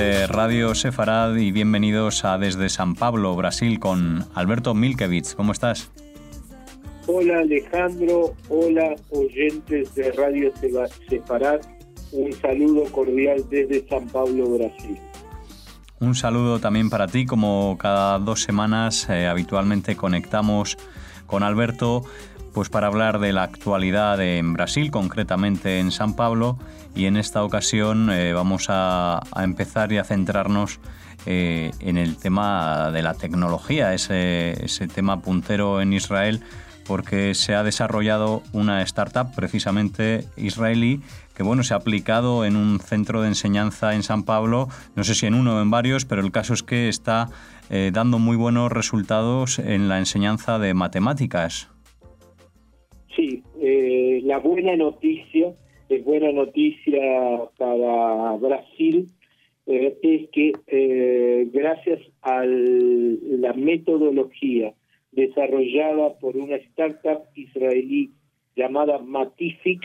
de Radio Sefarad y bienvenidos a Desde San Pablo, Brasil, con Alberto Milkevich. ¿Cómo estás? Hola Alejandro, hola oyentes de Radio Sefarad, un saludo cordial desde San Pablo, Brasil. Un saludo también para ti, como cada 2 semanas habitualmente conectamos con Alberto pues para hablar de la actualidad en Brasil, concretamente en San Pablo, y en esta ocasión vamos a empezar y a centrarnos en el tema de la tecnología, ese tema puntero en Israel, porque se ha desarrollado una startup precisamente israelí que se ha aplicado en un centro de enseñanza en San Pablo, no sé si en uno o en varios, pero el caso es que está dando muy buenos resultados en la enseñanza de matemáticas. Sí, la buena noticia para Brasil, es que gracias a la metodología desarrollada por una startup israelí llamada Matific,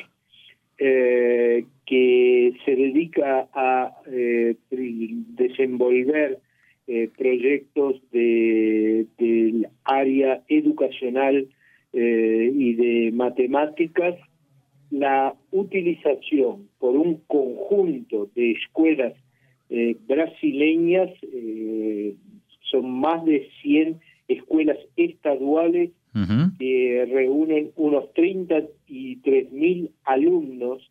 que se dedica a desenvolver proyectos del área educacional y de matemáticas, la utilización por un conjunto de escuelas brasileñas, son más de 100 escuelas estaduales que reúnen unos 33.000 alumnos.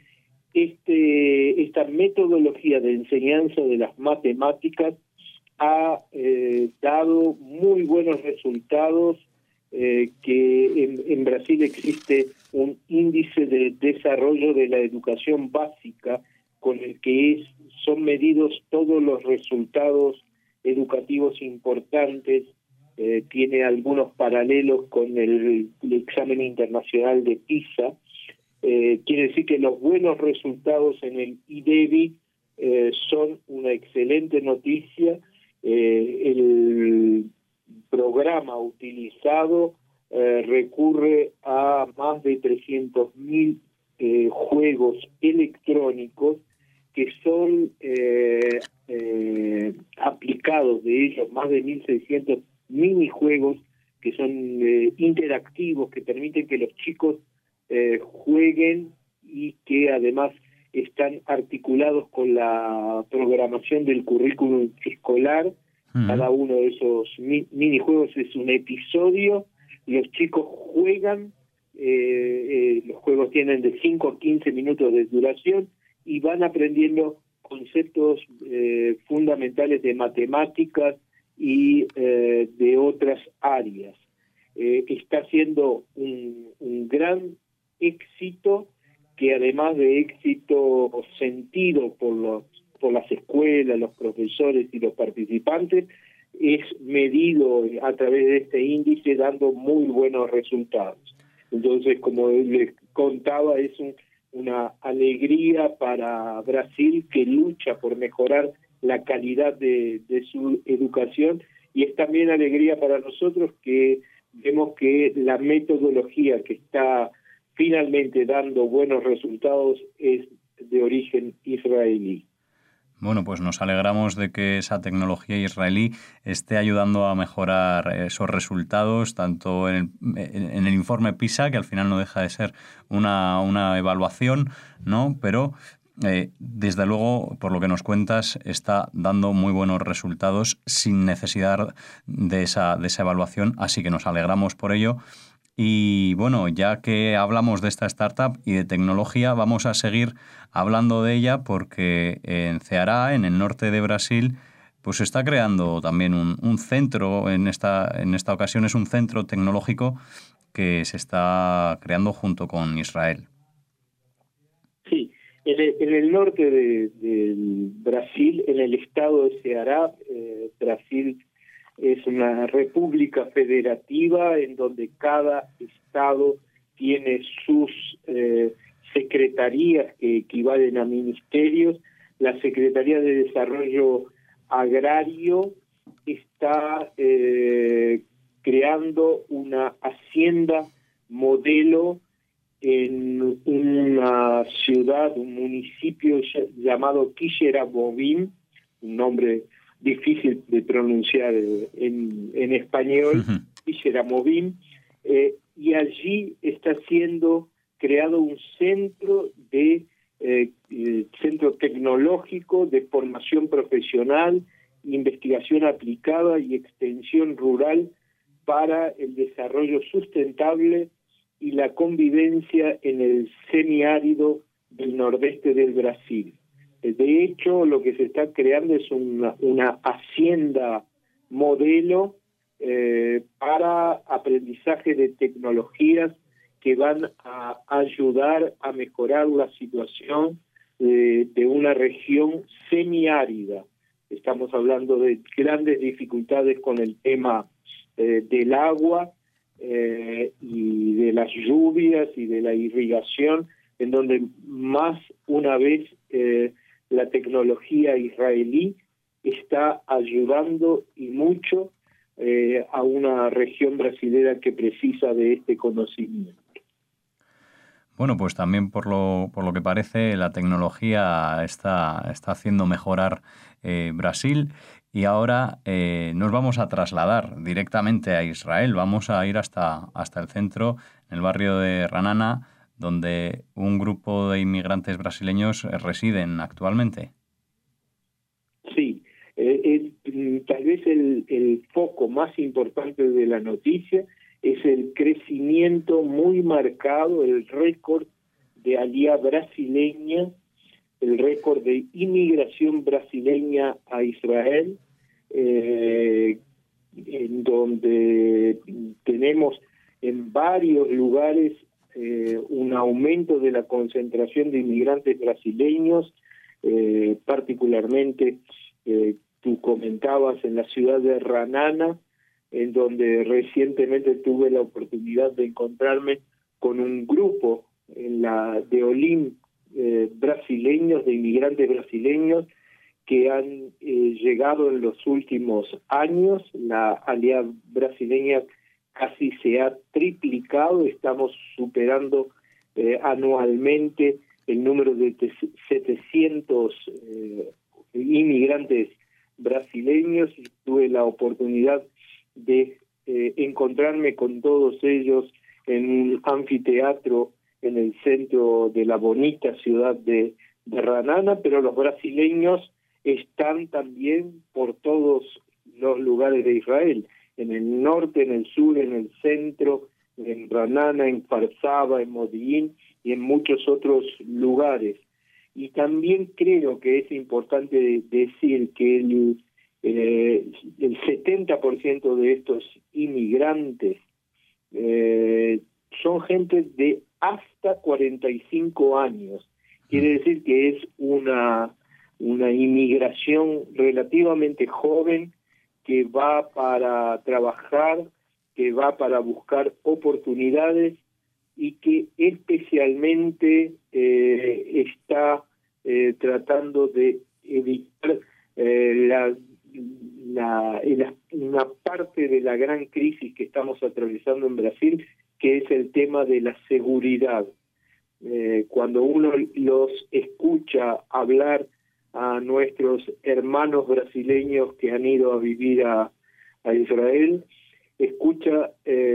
Esta metodología de enseñanza de las matemáticas ha dado muy buenos resultados, que en Brasil existe un índice de desarrollo de la educación básica con el que son medidos todos los resultados educativos importantes. Tiene algunos paralelos con el examen internacional de PISA. Quiere decir que los buenos resultados en el IDEBI son una excelente noticia. El programa utilizado recurre a más de 300.000 juegos electrónicos que son aplicados, de ellos más de 1.600 minijuegos que son interactivos, que permiten que los chicos jueguen y que además están articulados con la programación del currículum escolar. Cada uno de esos minijuegos es un episodio, los chicos juegan, los juegos tienen de 5 a 15 minutos de duración y van aprendiendo conceptos fundamentales de matemáticas y de otras áreas. Está siendo un gran éxito, que además de éxito sentido por las escuelas, los profesores y los participantes, es medido a través de este índice dando muy buenos resultados. Entonces, como les contaba, es una alegría para Brasil, que lucha por mejorar la calidad de su educación, y es también alegría para nosotros que vemos que la metodología que está finalmente dando buenos resultados es de origen israelí. Bueno, pues nos alegramos de que esa tecnología israelí esté ayudando a mejorar esos resultados, tanto en el informe PISA, que al final no deja de ser una evaluación, ¿no? Pero desde luego, por lo que nos cuentas, está dando muy buenos resultados sin necesidad de esa evaluación, así que nos alegramos por ello. Y bueno, ya que hablamos de esta startup y de tecnología, vamos a seguir hablando de ella, porque en Ceará, en el norte de Brasil, pues se está creando también un centro, en esta ocasión es un centro tecnológico que se está creando junto con Israel. Sí, en el norte de Brasil, en el estado de Ceará, Brasil es una república federativa en donde cada estado tiene sus secretarías que equivalen a ministerios. La Secretaría de Desarrollo Agrario está creando una hacienda modelo en una ciudad, un municipio llamado Quixeramobim, un nombre difícil de pronunciar en español, Isheramovim, y allí está siendo creado un centro centro tecnológico de formación profesional, investigación aplicada y extensión rural para el desarrollo sustentable y la convivencia en el semiárido del nordeste del Brasil. De hecho, lo que se está creando es una hacienda modelo para aprendizaje de tecnologías que van a ayudar a mejorar la situación de una región semiárida. Estamos hablando de grandes dificultades con el tema del agua y de las lluvias y de la irrigación, en donde más una vez la tecnología israelí está ayudando y mucho a una región brasilera que precisa de este conocimiento. Bueno, pues también por lo que parece la tecnología está haciendo mejorar Brasil, y ahora nos vamos a trasladar directamente a Israel. Vamos a ir hasta el centro, en el barrio de Ranana, donde un grupo de inmigrantes brasileños residen actualmente. Sí, tal vez el foco más importante de la noticia es el crecimiento muy marcado, el récord de alía brasileña, el récord de inmigración brasileña a Israel, en donde tenemos en varios lugares un aumento de la concentración de inmigrantes brasileños, particularmente tú comentabas en la ciudad de Ranana, en donde recientemente tuve la oportunidad de encontrarme con un grupo de Olim brasileños, de inmigrantes brasileños, que han llegado en los últimos años. La alía brasileña casi se ha triplicado, estamos superando anualmente el número de 700 inmigrantes brasileños, y tuve la oportunidad de encontrarme con todos ellos en un anfiteatro en el centro de la bonita ciudad de Ranana, pero los brasileños están también por todos los lugares de Israel, en el norte, en el sur, en el centro, en Ranana, en Farsaba, en Modi'in y en muchos otros lugares. Y también creo que es importante decir que el 70% de estos inmigrantes son gente de hasta 45 años. Quiere decir que es una inmigración relativamente joven que va para trabajar, que va para buscar oportunidades y que especialmente está tratando de evitar una parte de la gran crisis que estamos atravesando en Brasil, que es el tema de la seguridad. Cuando uno los escucha hablar a nuestros hermanos brasileños que han ido a vivir a Israel, escucha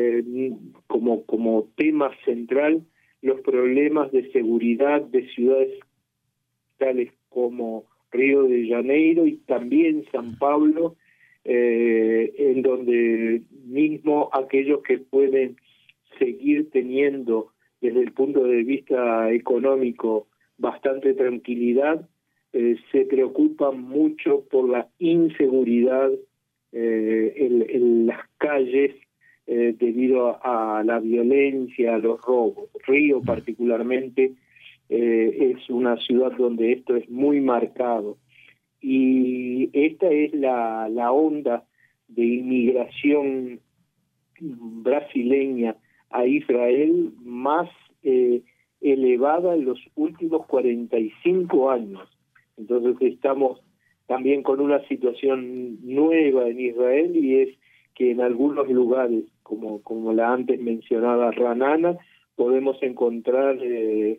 como tema central los problemas de seguridad de ciudades tales como Río de Janeiro y también San Pablo, en donde mismo aquellos que pueden seguir teniendo desde el punto de vista económico bastante tranquilidad, se preocupan mucho por la inseguridad en las calles debido a la violencia, a los robos. Río particularmente es una ciudad donde esto es muy marcado. Y esta es la onda de inmigración brasileña a Israel más elevada en los últimos 45 años. Entonces estamos también con una situación nueva en Israel, y es que en algunos lugares, como la antes mencionada Ranana, podemos encontrar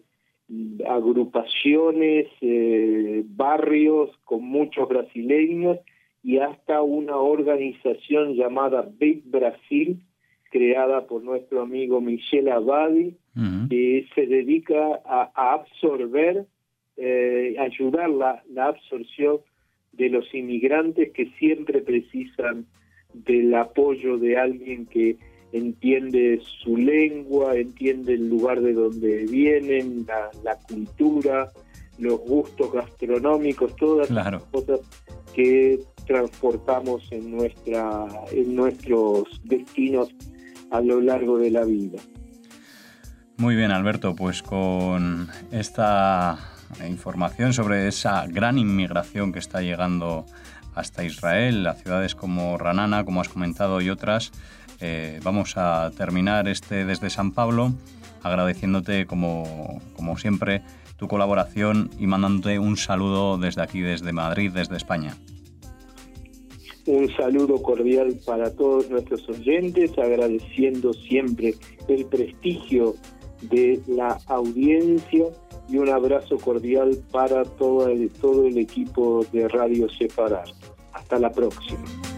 agrupaciones, barrios con muchos brasileños y hasta una organización llamada Big Brasil, creada por nuestro amigo Michel Abadi, que se dedica a absorber, ayudar la absorción de los inmigrantes que siempre precisan del apoyo de alguien que entiende su lengua, entiende el lugar de donde vienen, la cultura, los gustos gastronómicos, todas las cosas que transportamos en nuestros destinos a lo largo de la vida. Muy bien, Alberto, pues con esta información sobre esa gran inmigración que está llegando hasta Israel, a ciudades como Ra'anana, como has comentado, y otras, vamos a terminar desde San Pablo, agradeciéndote como siempre tu colaboración y mandándote un saludo desde aquí, desde Madrid, desde España. Un saludo cordial para todos nuestros oyentes, agradeciendo siempre el prestigio de la audiencia y un abrazo cordial para todo el equipo de Radio Separar. Hasta la próxima.